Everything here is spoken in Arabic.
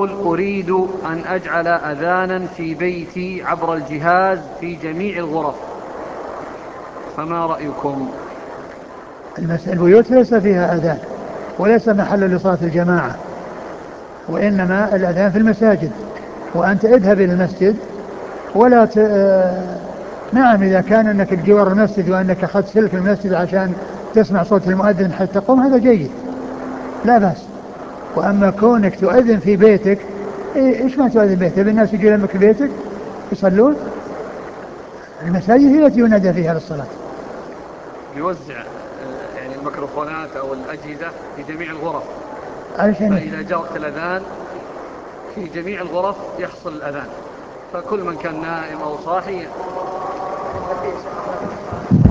يقول أريد أن أجعل أذانا في بيتي عبر الجهاز في جميع الغرف، فما رأيكم؟ البيوت ليس فيها أذان وليس محل لصلاة الجماعة، وإنما الأذان في المساجد. وأنت اذهب إلى المسجد ولا نعم إذا كان أنك بجوار المسجد وأنك أخذت سلك المسجد عشان تسمع صوت المؤذن حتى تقوم هذا جيد لا بأس. وأما كونك تؤذن في بيتك، إيش ما تؤذن بيتك؟ الناس يجي لك بيتك يصلون. المساجد هي التي ينادى فيها للصلاة. يوزع يعني الميكروفونات أو الأجهزة في جميع الغرف، علشان فإذا جاء وقت الأذان في جميع الغرف يحصل الأذان، فكل من كان نائم أو صاحي